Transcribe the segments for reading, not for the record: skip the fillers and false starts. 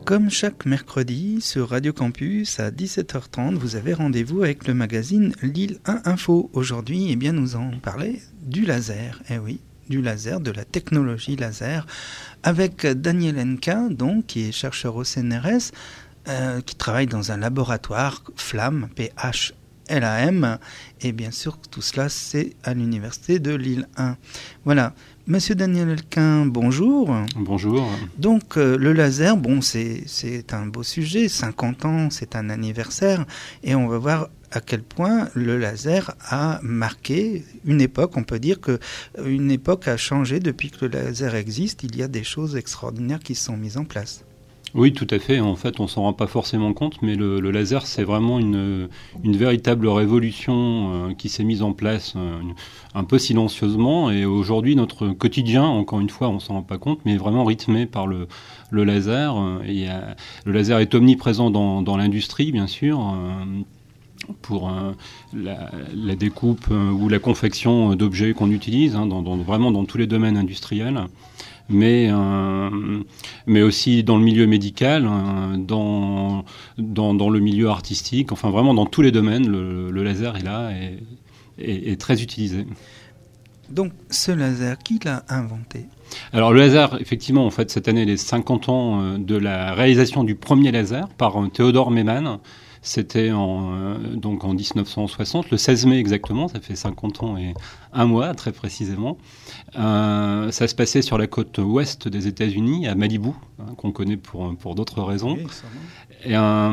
Comme chaque mercredi sur Radio Campus à 17h30, vous avez rendez-vous avec le magazine Lille 1 Info. Aujourd'hui, nous allons parler du laser. Eh oui, du laser, de la technologie laser, avec Daniel Hennequin, donc, qui est chercheur au CNRS, qui travaille dans un laboratoire FLAM, PHLAM, et bien sûr, tout cela, c'est à l'université de Lille 1. Voilà. Monsieur Daniel Hennequin, bonjour. Bonjour. Donc, le laser, c'est un beau sujet. 50 ans, c'est un anniversaire. Et on va voir à quel point le laser a marqué une époque. On peut dire qu'une époque a changé depuis que le laser existe. Il y a des choses extraordinaires qui se sont mises en place. Oui, tout à fait. En fait, on s'en rend pas forcément compte, mais le laser, c'est vraiment une véritable révolution qui s'est mise en place un peu silencieusement. Et aujourd'hui, notre quotidien, encore une fois, on s'en rend pas compte, mais est vraiment rythmé par le laser. Le laser est omniprésent dans l'industrie, bien sûr. Pour la découpe ou la confection d'objets qu'on utilise, vraiment dans tous les domaines industriels. Mais aussi dans le milieu médical, dans le milieu artistique, enfin vraiment dans tous les domaines, le laser est là et est très utilisé. Donc ce laser, qui l'a inventé ? Alors le laser, effectivement, en fait, cette année, les 50 ans de la réalisation du premier laser par Theodor Maiman. C'était donc en 1960, le 16 mai exactement, ça fait 50 ans et un mois très précisément. Ça se passait sur la côte ouest des États-Unis, à Malibu, qu'on connaît pour d'autres raisons. Oui,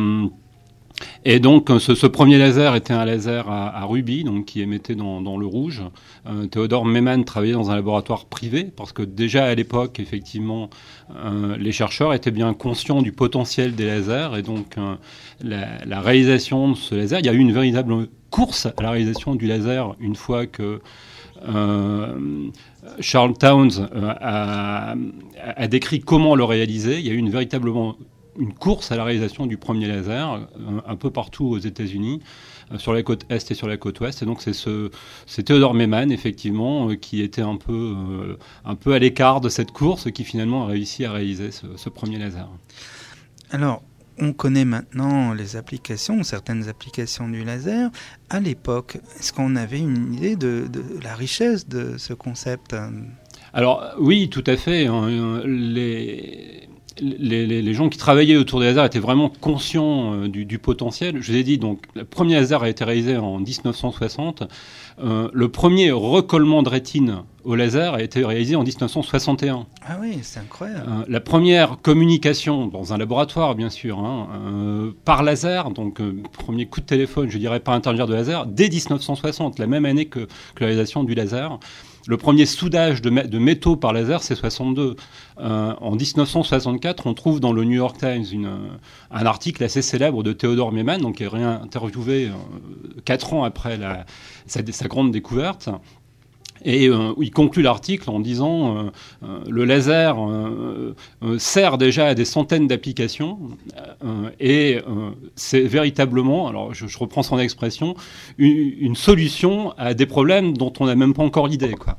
et donc ce premier laser était un laser à rubis, donc qui émettait dans le rouge. Theodor Maiman travaillait dans un laboratoire privé parce que déjà à l'époque, effectivement, les chercheurs étaient bien conscients du potentiel des lasers et donc la réalisation de ce laser, il y a eu une véritable course à la réalisation du laser une fois que Charles Townes a décrit comment le réaliser. Il y a eu véritablement une course à la réalisation du premier laser un peu partout aux États-Unis, sur la côte est et sur la côte ouest. Et donc c'est Theodor Maiman, effectivement, qui était un peu à l'écart de cette course, qui finalement a réussi à réaliser ce premier laser. Alors, on connaît maintenant les applications, certaines applications du laser. À l'époque, est-ce qu'on avait une idée de la richesse de ce concept ? Alors oui, tout à fait. Les gens qui travaillaient autour des lasers étaient vraiment conscients du potentiel. Je vous ai dit, donc, le premier laser a été réalisé en 1960. Le premier recollement de rétine au laser a été réalisé en 1961. Ah oui, c'est incroyable. La première communication dans un laboratoire, bien sûr, par laser, donc premier coup de téléphone, je dirais, par intermédiaire de laser, dès 1960, la même année que la réalisation du laser. Le premier soudage de métaux par laser, c'est 62. En 1964, on trouve dans le New York Times un article assez célèbre de Theodor Maiman, donc qui est réinterviewé 4 ans après sa grande découverte. Et il conclut l'article en disant le laser sert déjà à des centaines d'applications et c'est véritablement, alors je reprends son expression, une solution à des problèmes dont on n'a même pas encore l'idée, quoi.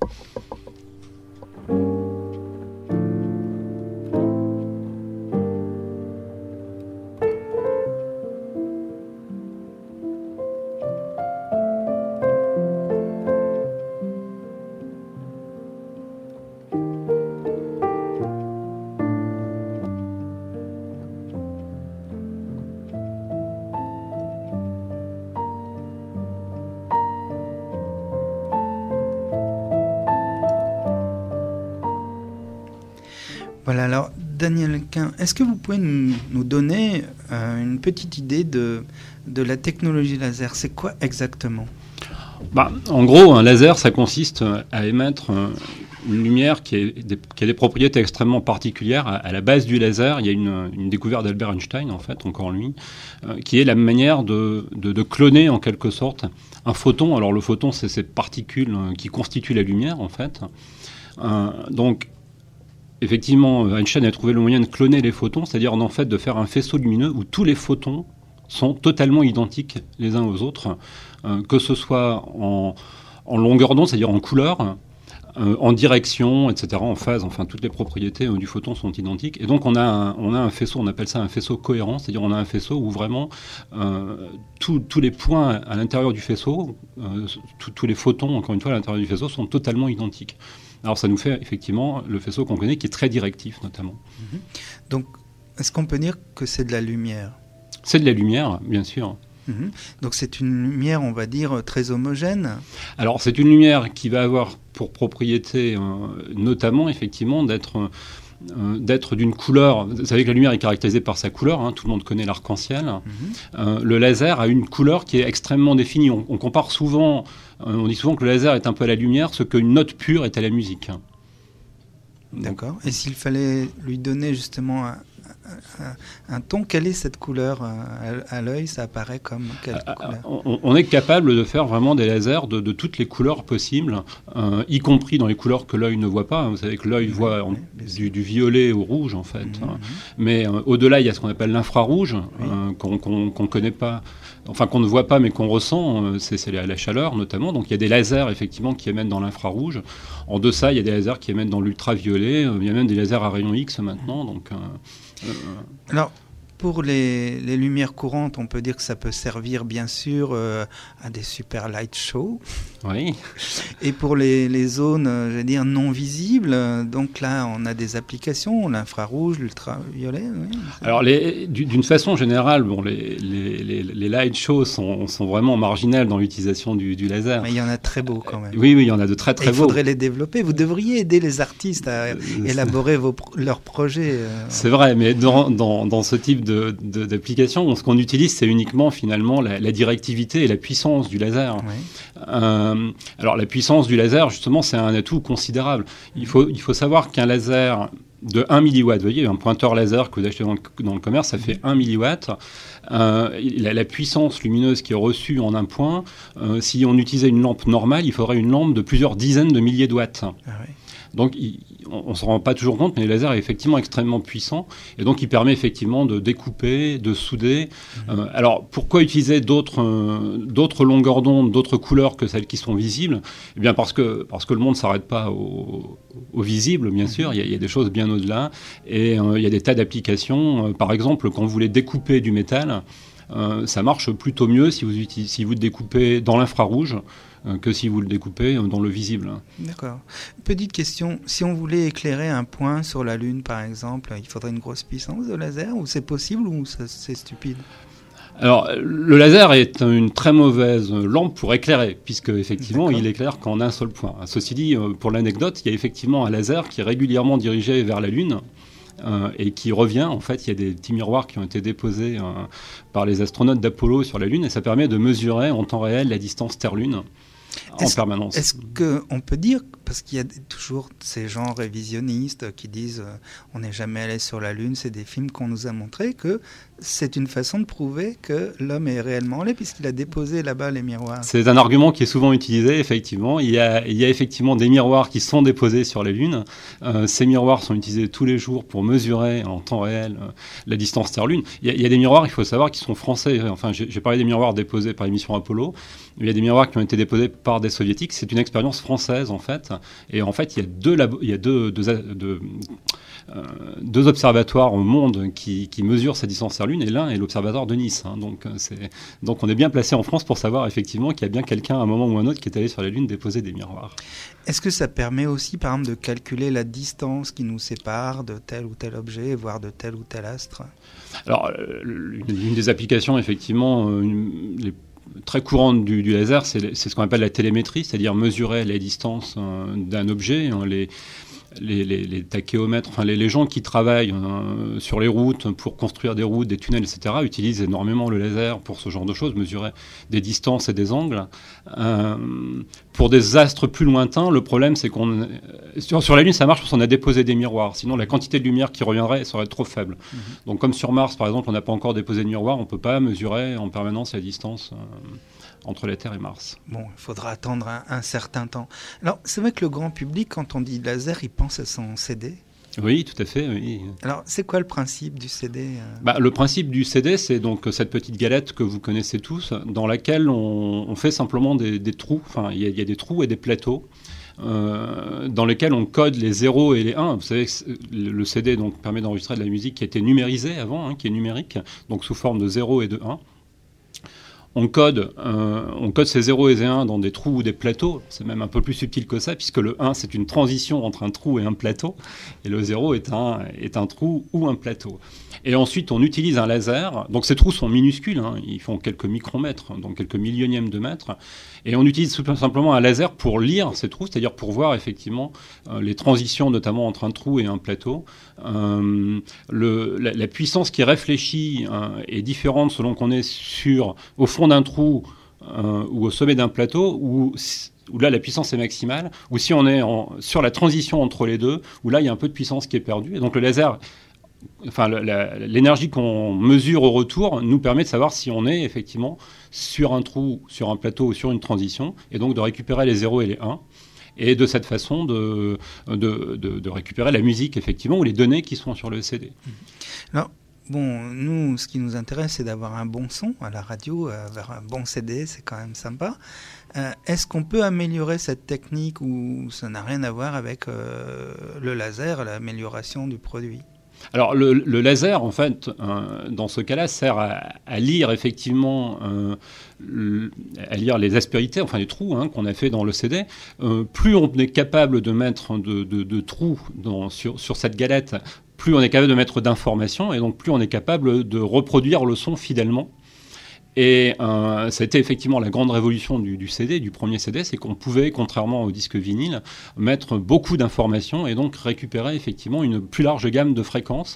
Voilà, alors Daniel Hennequin, est-ce que vous pouvez nous donner une petite idée de la technologie laser ? C'est quoi exactement ? En gros, un laser, ça consiste à émettre une lumière qui a des propriétés extrêmement particulières. À la base du laser, il y a une découverte d'Albert Einstein, en fait, encore lui, qui est la manière de cloner, en quelque sorte, un photon. Alors le photon, c'est ces particules qui constituent la lumière, en fait. Donc, effectivement, Einstein a trouvé le moyen de cloner les photons, c'est-à-dire en fait de faire un faisceau lumineux où tous les photons sont totalement identiques les uns aux autres, que ce soit en longueur d'onde, c'est-à-dire en couleur, en direction, etc., en phase, enfin toutes les propriétés du photon sont identiques. Et donc on a un faisceau, on appelle ça un faisceau cohérent, c'est-à-dire on a un faisceau où vraiment tous les points à l'intérieur du faisceau, tous les photons, encore une fois, à l'intérieur du faisceau sont totalement identiques. Alors ça nous fait effectivement le faisceau qu'on connaît qui est très directif notamment. Donc est-ce qu'on peut dire que c'est de la lumière ? C'est de la lumière, bien sûr. Donc c'est une lumière, on va dire, très homogène. Alors c'est une lumière qui va avoir pour propriété notamment effectivement d'être d'une couleur. Vous savez que la lumière est caractérisée par sa couleur, tout le monde connaît l'arc-en-ciel. Le laser a une couleur qui est extrêmement définie. On compare souvent, on dit souvent que le laser est un peu à la lumière, ce qu'une note pure est à la musique. D'accord. Et s'il fallait lui donner justement un ton, quelle est cette couleur à l'œil? Ça apparaît comme quelle couleur? On est capable de faire vraiment des lasers de toutes les couleurs possibles, y compris dans les couleurs que l'œil ne voit pas. Vous savez que l'œil voit du violet au rouge en fait. Mais au-delà, il y a ce qu'on appelle l'infrarouge, qu'on connaît pas, enfin qu'on ne voit pas mais qu'on ressent. C'est la chaleur notamment. Donc il y a des lasers effectivement qui émettent dans l'infrarouge. En deçà, il y a des lasers qui émettent dans l'ultraviolet. Il y a même des lasers à rayons X maintenant. Donc alors, pour les lumières courantes, on peut dire que ça peut servir bien sûr à des super light shows. Oui. Et pour les zones, je veux dire, non visibles, donc là, on a des applications, l'infrarouge, l'ultraviolet. Oui. Alors, d'une façon générale, bon, les light shows sont vraiment marginales dans l'utilisation du laser. Mais il y en a très beaux quand même. Oui, il y en a de très très beaux. Il faudrait les développer. Vous devriez aider les artistes à élaborer leurs projets. C'est vrai, mais dans ce type d'application, ce qu'on utilise, c'est uniquement finalement la directivité et la puissance du laser. Oui. Alors la puissance du laser, justement, c'est un atout considérable. Il faut savoir qu'un laser de 1 milliwatt, vous voyez, un pointeur laser que vous achetez dans le commerce, ça fait 1 milliwatt. La puissance lumineuse qui est reçue en un point, si on utilisait une lampe normale, il faudrait une lampe de plusieurs dizaines de milliers de watts. Ah oui. Donc, on ne se rend pas toujours compte, mais le laser est effectivement extrêmement puissant. Et donc, il permet effectivement de découper, de souder. Alors, pourquoi utiliser d'autres longueurs d'onde, d'autres couleurs que celles qui sont visibles ? Eh bien, parce que le monde ne s'arrête pas au visible, bien sûr. Il y a des choses bien au-delà. Et il y a des tas d'applications. Par exemple, quand vous voulez découper du métal, ça marche plutôt mieux si vous découpez dans l'infrarouge que si vous le découpez dans le visible. D'accord. Petite question, si on voulait éclairer un point sur la Lune, par exemple, il faudrait une grosse puissance de laser, ou c'est possible, ou c'est stupide ? Alors, le laser est une très mauvaise lampe pour éclairer, puisque effectivement, il éclaire qu'en un seul point. Ceci dit, pour l'anecdote, il y a effectivement un laser qui est régulièrement dirigé vers la Lune, et qui revient. En fait, il y a des petits miroirs qui ont été déposés par les astronautes d'Apollo sur la Lune, et ça permet de mesurer en temps réel la distance Terre-Lune en permanence. Est-ce qu'on peut dire, parce qu'il y a toujours ces gens révisionnistes qui disent on n'est jamais allé sur la Lune, c'est des films qu'on nous a montrés, que c'est une façon de prouver que l'homme est réellement allé, puisqu'il a déposé là-bas les miroirs. C'est un argument qui est souvent utilisé, effectivement. Il y a effectivement des miroirs qui sont déposés sur la Lune. Ces miroirs sont utilisés tous les jours pour mesurer en temps réel la distance Terre-Lune. Il y a des miroirs, il faut savoir, qui sont français. Enfin, j'ai parlé des miroirs déposés par l'émission Apollo. Il y a des miroirs qui ont été déposés par des soviétiques. C'est une expérience française, en fait. Et en fait, il y a deux observatoires au monde qui mesurent sa distance Terre-Lune, et l'un est l'observatoire de Nice. Donc on est bien placé en France pour savoir effectivement qu'il y a bien quelqu'un à un moment ou un autre qui est allé sur la Lune déposer des miroirs. Est-ce que ça permet aussi, par exemple, de calculer la distance qui nous sépare de tel ou tel objet, voire de tel ou tel astre ? Alors, une des applications, effectivement, les très courante du laser, c'est ce qu'on appelle la télémétrie, c'est-à-dire mesurer les distances d'un objet. Les tachéomètres, enfin les gens qui travaillent sur les routes pour construire des routes, des tunnels, etc., utilisent énormément le laser pour ce genre de choses, mesurer des distances et des angles. Pour des astres plus lointains, le problème c'est sur la Lune ça marche parce qu'on a déposé des miroirs, sinon la quantité de lumière qui reviendrait serait trop faible. Donc comme sur Mars par exemple, on n'a pas encore déposé de miroir, on ne peut pas mesurer en permanence la distance entre la Terre et Mars. Bon, il faudra attendre un certain temps. Alors, c'est vrai que le grand public, quand on dit laser, il pense à son CD. Oui, tout à fait. Oui. Alors, c'est quoi le principe du CD ? Le principe du CD, c'est donc cette petite galette que vous connaissez tous, dans laquelle on fait simplement des trous. Enfin, il y a des trous et des plateaux. dans lesquels on code les 0 et les 1. Vous savez que le CD donc, permet d'enregistrer de la musique qui était numérisée avant, qui est numérique, donc sous forme de 0 et de 1. On code ces 0 et ces 1 dans des trous ou des plateaux. C'est même un peu plus subtil que ça, puisque le 1, c'est une transition entre un trou et un plateau, et le 0 est un trou ou un plateau. Et ensuite, on utilise un laser. Donc ces trous sont minuscules, ils font quelques micromètres, donc quelques millionièmes de mètres. Et on utilise tout simplement un laser pour lire ces trous, c'est-à-dire pour voir effectivement les transitions, notamment entre un trou et un plateau. La puissance qui réfléchit est différente selon qu'on est au fond d'un trou ou au sommet d'un plateau, où là la puissance est maximale, ou si on est sur la transition entre les deux, où là il y a un peu de puissance qui est perdue. Et donc le laser, l'énergie qu'on mesure au retour nous permet de savoir si on est effectivement sur un trou, sur un plateau ou sur une transition, et donc de récupérer les 0 et les 1. Et de cette façon de récupérer la musique, effectivement, ou les données qui sont sur le CD. Alors, bon, nous, ce qui nous intéresse, c'est d'avoir un bon son à la radio, avoir un bon CD, c'est quand même sympa. Est-ce qu'on peut améliorer cette technique ou ça n'a rien à voir avec le laser, l'amélioration du produit ? Alors le laser, en fait, dans ce cas-là, sert à lire effectivement, à lire les aspérités, enfin les trous qu'on a fait dans le CD. Plus on est capable de mettre de trous sur cette galette, plus on est capable de mettre d'informations, et donc plus on est capable de reproduire le son fidèlement. Et ça a été effectivement la grande révolution du CD, du premier CD, c'est qu'on pouvait, contrairement au disque vinyle, mettre beaucoup d'informations et donc récupérer effectivement une plus large gamme de fréquences.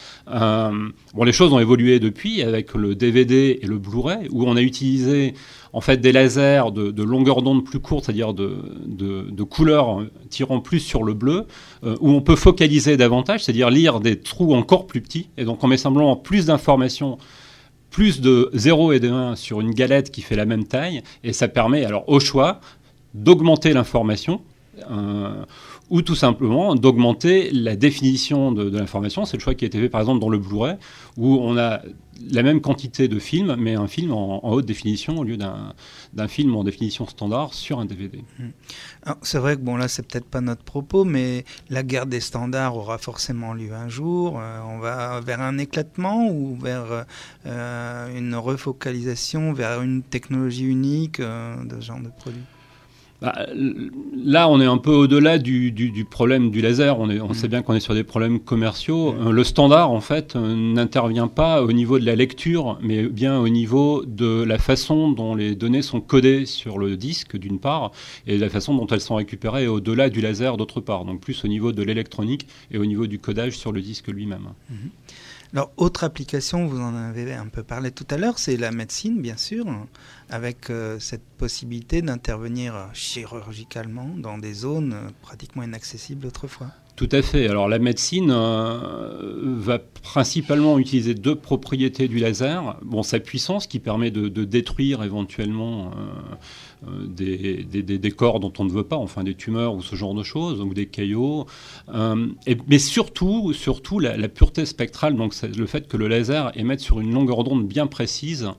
Les choses ont évolué depuis avec le DVD et le Blu-ray, où on a utilisé en fait des lasers de longueur d'onde plus courte, c'est-à-dire de couleurs tirant plus sur le bleu, où on peut focaliser davantage, c'est-à-dire lire des trous encore plus petits, et donc en met simplement plus d'informations, plus de 0 et de 1 sur une galette qui fait la même taille, et ça permet alors au choix d'augmenter l'information ou tout simplement d'augmenter la définition de l'information. C'est le choix qui a été fait par exemple dans le Blu-ray, où on a la même quantité de films, mais un film en haute définition au lieu d'un film en définition standard sur un DVD. Alors, c'est vrai que là c'est peut-être pas notre propos, mais la guerre des standards aura forcément lieu un jour. On va vers un éclatement ou vers une refocalisation, vers une technologie unique de ce genre de produit. Là, on est un peu au-delà du problème du laser. On sait bien qu'on est sur des problèmes commerciaux. Le standard, en fait, n'intervient pas au niveau de la lecture, mais bien au niveau de la façon dont les données sont codées sur le disque, d'une part, et la façon dont elles sont récupérées au-delà du laser, d'autre part. Donc plus au niveau de l'électronique et au niveau du codage sur le disque lui-même. Alors, autre application, vous en avez un peu parlé tout à l'heure, c'est la médecine, bien sûr, avec cette possibilité d'intervenir chirurgicalement dans des zones pratiquement inaccessibles autrefois. Tout à fait. Alors la médecine va principalement utiliser deux propriétés du laser. Sa puissance qui permet de détruire éventuellement des corps dont on ne veut pas, enfin des tumeurs ou ce genre de choses, ou des caillots. Mais surtout la pureté spectrale, donc c'est le fait que le laser émette sur une longueur d'onde bien précise.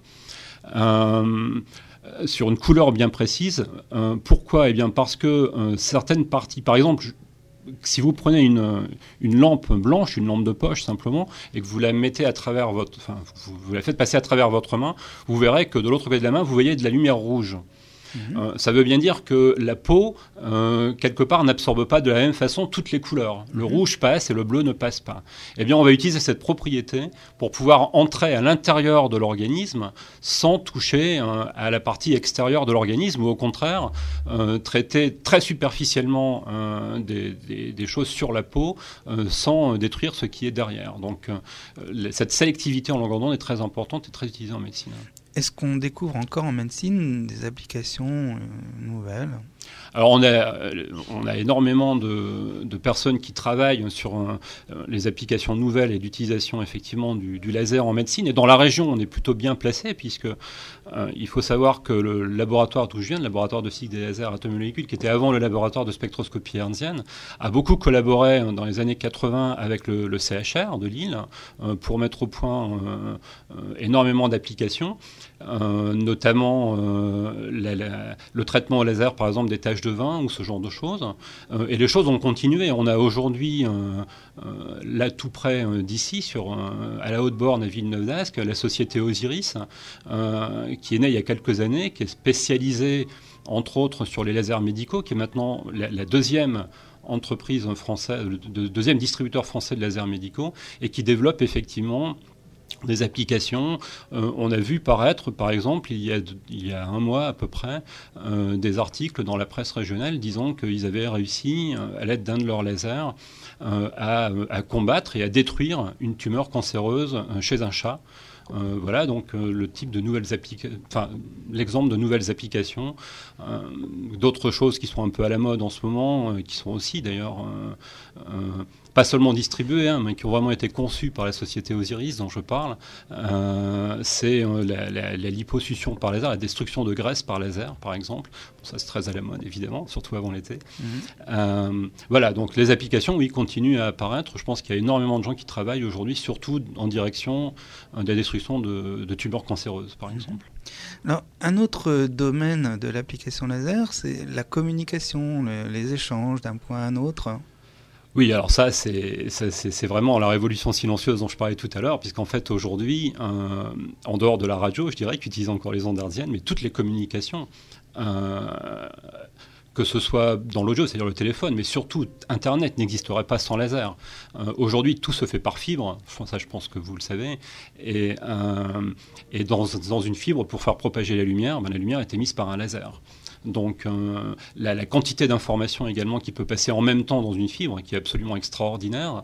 Sur une couleur bien précise. Pourquoi ? Eh bien parce que certaines parties, par exemple, si vous prenez une lampe blanche, une lampe de poche simplement, et que vous la mettez à travers vous la faites passer à travers votre main, vous verrez que de l'autre côté de la main, vous voyez de la lumière rouge. Ça veut bien dire que la peau, quelque part, n'absorbe pas de la même façon toutes les couleurs. Le rouge passe et le bleu ne passe pas. Eh bien, on va utiliser cette propriété pour pouvoir entrer à l'intérieur de l'organisme sans toucher à la partie extérieure de l'organisme, ou au contraire, traiter très superficiellement des choses sur la peau sans détruire ce qui est derrière. Donc, cette sélectivité en longueur d'onde est très importante et très utilisée en médecine. Est-ce qu'on découvre encore en médecine des applications nouvelles ? Alors on a énormément de personnes qui travaillent sur les applications nouvelles et d'utilisation effectivement du laser en médecine. Et dans la région, on est plutôt bien placé, puisque il faut savoir que le laboratoire d'où je viens, le laboratoire de physique des lasers atomolécules, qui était avant le laboratoire de spectroscopie hertzienne, a beaucoup collaboré dans les années 80 avec le CHR de Lille pour mettre au point énormément d'applications, notamment le traitement au laser, par exemple, des taches de vin ou ce genre de choses. Et les choses ont continué. On a aujourd'hui, là tout près d'ici, à la Haute-Borne, à Villeneuve-d'Ascq, la société Osiris, qui est née il y a quelques années, qui est spécialisée entre autres sur les lasers médicaux, qui est maintenant la deuxième entreprise française, le deuxième distributeur français de lasers médicaux, et qui développe effectivement des applications. On a vu paraître, par exemple, il y a un mois à peu près, des articles dans la presse régionale disant qu'ils avaient réussi, à l'aide d'un de leurs lasers, à combattre et à détruire une tumeur cancéreuse chez un chat. Voilà donc le type de nouvelles l'exemple de nouvelles applications, d'autres choses qui sont un peu à la mode en ce moment, qui sont aussi d'ailleurs pas seulement distribuées, mais qui ont vraiment été conçues par la société Osiris dont je parle. C'est la liposuction par laser, la destruction de graisse par laser, par exemple. Bon, ça c'est très à la mode évidemment, surtout avant l'été. Voilà, donc les applications, oui, continuent à apparaître. Je pense qu'il y a énormément de gens qui travaillent aujourd'hui, surtout en direction de la destruction de tumeurs cancéreuses, par exemple. Alors, un autre domaine de l'application laser, c'est la communication, les échanges d'un point à un autre. Oui, alors ça, c'est vraiment la révolution silencieuse dont je parlais tout à l'heure, puisqu'en fait, aujourd'hui, en dehors de la radio, je dirais, qui utilise encore les ondes hertziennes, mais toutes les communications, que ce soit dans l'audio, c'est-à-dire le téléphone, mais surtout Internet n'existerait pas sans laser. Aujourd'hui, tout se fait par fibre, ça je pense que vous le savez, et dans une fibre, pour faire propager la lumière est émise par un laser. Donc la quantité d'informations également qui peut passer en même temps dans une fibre, qui est absolument extraordinaire,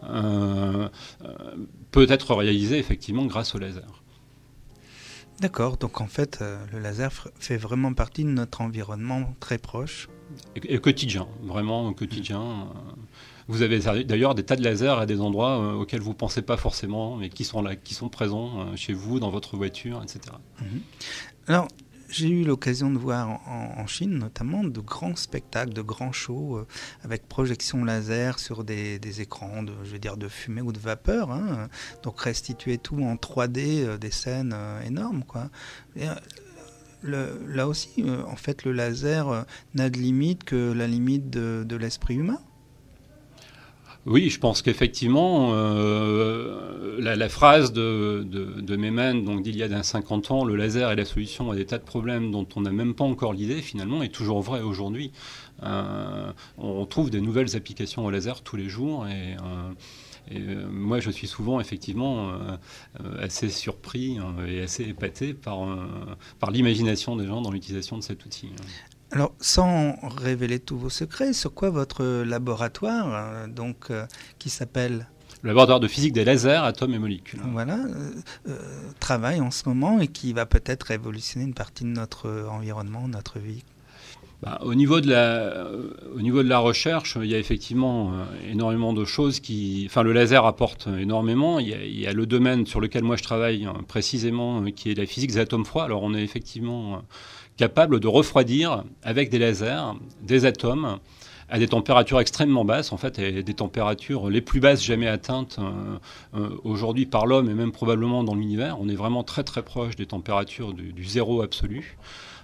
peut être réalisée effectivement grâce au laser. D'accord, donc en fait, le laser fait vraiment partie de notre environnement très proche. Et quotidien, vraiment quotidien. Vous avez d'ailleurs des tas de lasers à des endroits auxquels vous ne pensez pas forcément, mais qui sont là, qui sont présents chez vous, dans votre voiture, etc. Alors, j'ai eu l'occasion de voir en Chine notamment de grands spectacles, de grands shows avec projection laser sur des écrans de fumée ou de vapeur, donc restituer tout en 3D, des scènes énormes, quoi. Et, là aussi, en fait, le laser n'a de limite que la limite de l'esprit humain. Oui, je pense qu'effectivement, la phrase de Meyman, donc d'il y a 50 ans, le laser est la solution à des tas de problèmes dont on n'a même pas encore l'idée, finalement, est toujours vrai aujourd'hui. On trouve des nouvelles applications au laser tous les jours et moi, je suis souvent effectivement assez surpris et assez épaté par l'imagination des gens dans l'utilisation de cet outil. Alors, sans révéler tous vos secrets, sur quoi votre laboratoire, qui s'appelle le laboratoire de physique des lasers, atomes et molécules. Voilà, travaille en ce moment et qui va peut-être révolutionner une partie de notre environnement, notre vie. Au niveau de la recherche, il y a effectivement énormément de choses le laser apporte énormément. Il y a le domaine sur lequel moi je travaille précisément, qui est la physique des atomes froids. Alors on est effectivement capable de refroidir avec des lasers des atomes à des températures extrêmement basses, en fait, et des températures les plus basses jamais atteintes aujourd'hui par l'homme et même probablement dans l'univers. On est vraiment très très proche des températures du zéro absolu.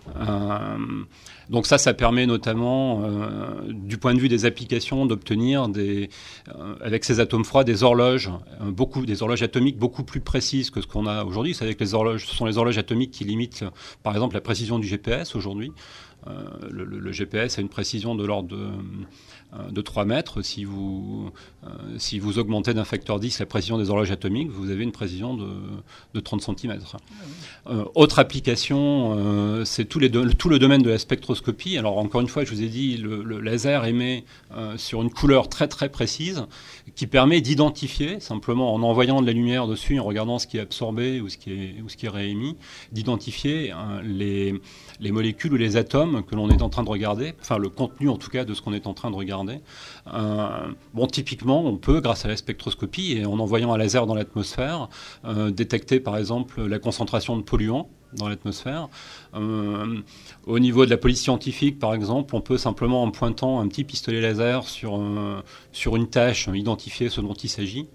Donc ça permet notamment, du point de vue des applications, d'obtenir avec ces atomes froids des horloges atomiques beaucoup plus précises que ce qu'on a aujourd'hui. Vous savez que ce sont les horloges atomiques qui limitent, par exemple, la précision du GPS aujourd'hui. Le GPS a une précision de l'ordre de 3 mètres. Si vous augmentez d'un facteur 10 la précision des horloges atomiques, vous avez une précision de 30 cm. Autre application, c'est tout le domaine de la spectroscopie. Alors encore une fois, je vous ai dit, le laser émet sur une couleur très très précise qui permet d'identifier, simplement en envoyant de la lumière dessus, en regardant ce qui est absorbé ou ce qui est réémis, d'identifier les molécules ou les atomes que l'on est en train de regarder, enfin le contenu en tout cas de ce qu'on est en train de regarder. Typiquement, on peut, grâce à la spectroscopie et en envoyant un laser dans l'atmosphère, détecter par exemple la concentration de polluants dans l'atmosphère. Au niveau de la police scientifique, par exemple, on peut simplement, en pointant un petit pistolet laser sur une tâche, identifier ce dont il s'agit.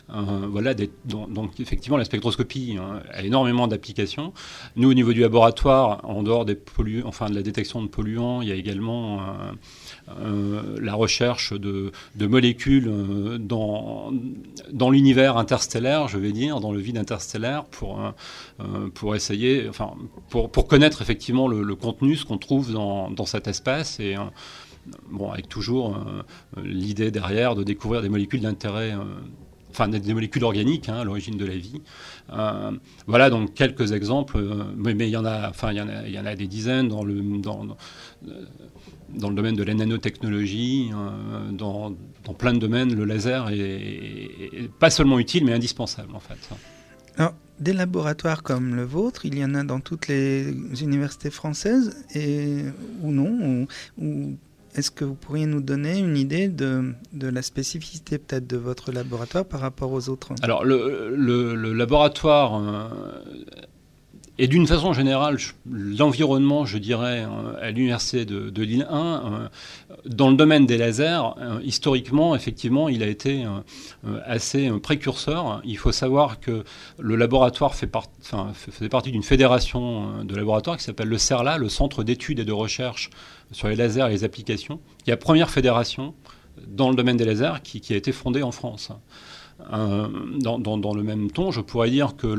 Voilà, donc effectivement, la spectroscopie a énormément d'applications. Nous, au niveau du laboratoire, en dehors des de la détection de polluants, il y a également la recherche de molécules dans l'univers interstellaire, je vais dire, dans le vide interstellaire, pour essayer, pour connaître effectivement le contenu, ce qu'on trouve dans cet espace, et avec toujours l'idée derrière de découvrir des molécules d'intérêt, des molécules organiques à l'origine de la vie. Voilà donc quelques exemples, mais il y en a des dizaines dans le domaine de la nanotechnologie, dans plein de domaines. Le laser est pas seulement utile, mais indispensable en fait. Alors, des laboratoires comme le vôtre, il y en a dans toutes les universités françaises, ou non, ou est-ce que vous pourriez nous donner une idée de la spécificité peut-être de votre laboratoire par rapport aux autres? Alors, le laboratoire et d'une façon générale, l'environnement, je dirais, à l'université de Lille 1, dans le domaine des lasers, historiquement, effectivement, il a été assez précurseur. Il faut savoir que le laboratoire faisait partie d'une fédération de laboratoires qui s'appelle le CERLA, le Centre d'études et de recherche sur les lasers et les applications, qui est la première fédération dans le domaine des lasers qui a été fondée en France. Dans le même ton, je pourrais dire que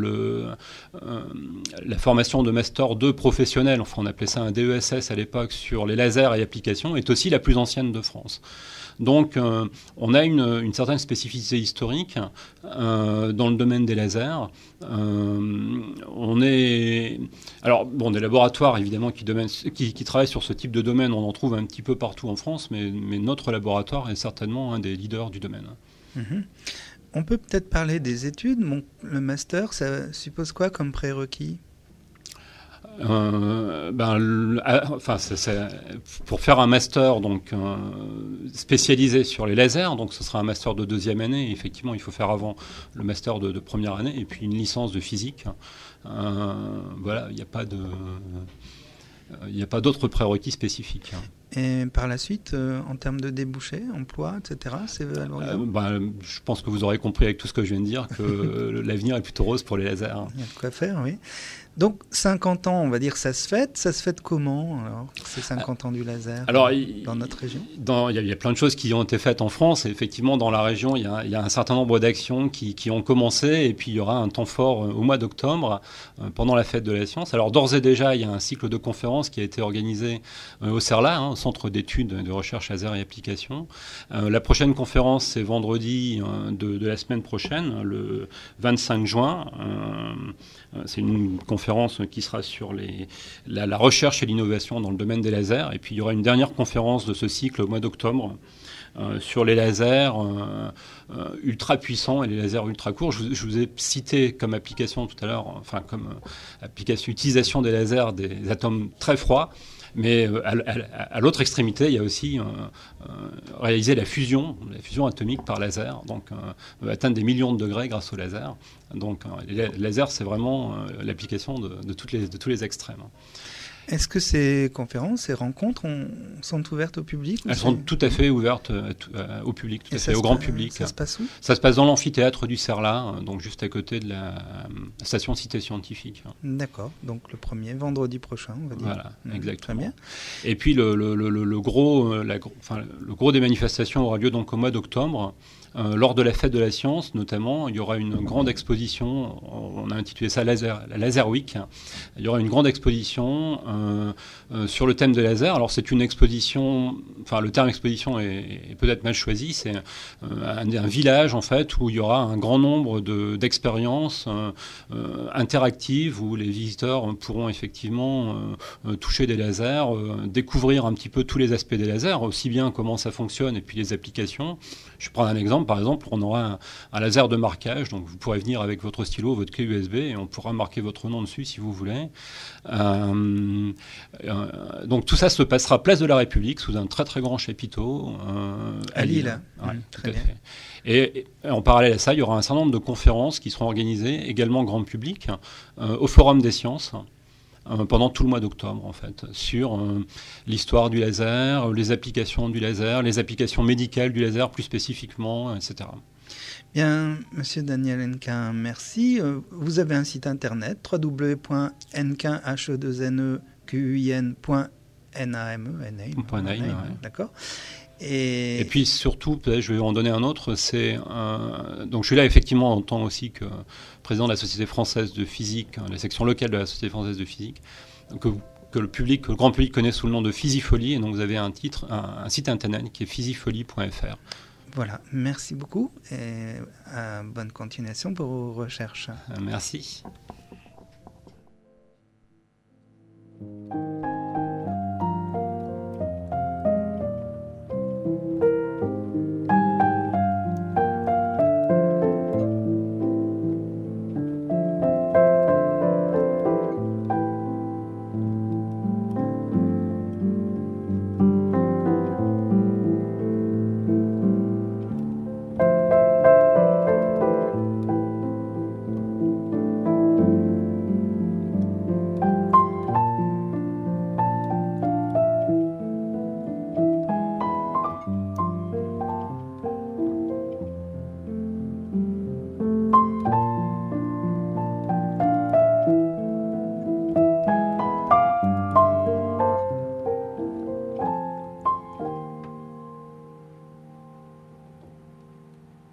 la formation de Master 2 professionnel, on appelait ça un DESS à l'époque, sur les lasers et applications, est aussi la plus ancienne de France. Donc on a une certaine spécificité historique dans le domaine des lasers. Des laboratoires évidemment qui travaillent sur ce type de domaine, on en trouve un petit peu partout en France, mais notre laboratoire est certainement un des leaders du domaine. Mm-hmm. On peut peut-être parler des études. Le master, ça suppose quoi comme prérequis ? Pour faire un master spécialisé sur les lasers, donc ce sera un master de 2e année. Effectivement, il faut faire avant le master de 1re année et puis une licence de physique. Il n'y a pas d'autres prérequis spécifiques. Et par la suite, en termes de débouchés, emploi, etc., c'est valorisant ? Je pense que vous aurez compris avec tout ce que je viens de dire que l'avenir est plutôt rose pour les lasers. Il y a de quoi faire, oui. Donc, 50 ans, on va dire, ça se fête comment, alors, ces 50 ans du laser dans notre région ? Il y a plein de choses qui ont été faites en France. Et effectivement, dans la région, il y a un certain nombre d'actions qui ont commencé. Et puis, il y aura un temps fort au mois d'octobre, pendant la fête de la science. Alors, d'ores et déjà, il y a un cycle de conférences qui a été organisé au CERLA, Centre d'études de recherche laser et applications. La prochaine conférence, c'est vendredi de la semaine prochaine, le 25 juin. C'est une conférence qui sera sur la recherche et l'innovation dans le domaine des lasers. Et puis il y aura une dernière conférence de ce cycle au mois d'octobre sur les lasers ultra puissants et les lasers ultra courts. Je vous ai cité comme application tout à l'heure, comme application utilisation des lasers des atomes très froids. Mais à l'autre extrémité, il y a aussi réaliser la fusion atomique par laser, donc atteindre des millions de degrés grâce au laser. Donc les lasers, c'est vraiment l'application de tous les extrêmes. Est-ce que ces conférences, ces rencontres sont ouvertes au public ? Elles sont tout à fait ouvertes au public, tout à fait, au grand public. Ça se passe où ? Ça se passe dans l'amphithéâtre du CERLA, donc juste à côté de la station Cité Scientifique. D'accord, donc le premier vendredi prochain, on va dire. Voilà, exactement. Très bien. Et puis le gros des manifestations aura lieu donc au mois d'octobre. Lors de la fête de la science, notamment, il y aura une grande exposition, on a intitulé ça la Laser Week. Il y aura une grande exposition sur le thème des lasers. Alors c'est une exposition, le terme exposition est peut-être mal choisi, c'est un village en fait où il y aura un grand nombre d'expériences interactives où les visiteurs pourront effectivement toucher des lasers, découvrir un petit peu tous les aspects des lasers, aussi bien comment ça fonctionne et puis les applications. Je vais prendre un exemple. Par exemple, on aura un laser de marquage, donc vous pourrez venir avec votre stylo, votre clé USB, et on pourra marquer votre nom dessus si vous voulez. Donc tout ça se passera place de la République, sous un très très grand chapiteau. À Lille. Ouais, tout à fait. Et en parallèle à ça, il y aura un certain nombre de conférences qui seront organisées, également grand public, au Forum des sciences, pendant tout le mois d'octobre, en fait, sur l'histoire du laser, les applications du laser, les applications médicales du laser plus spécifiquement, etc. Bien, Monsieur Daniel Hennequin, merci. Vous avez un site internet www.hennequin.name. D'accord. Et puis surtout, je vais en donner un autre. Donc je suis là effectivement en tant aussi que président de la Société française de physique, la section locale de la Société française de physique, que le grand public connaît sous le nom de Physifolie. Et donc vous avez un site internet qui est physifolie.fr. Voilà, merci beaucoup et bonne continuation pour vos recherches. Merci.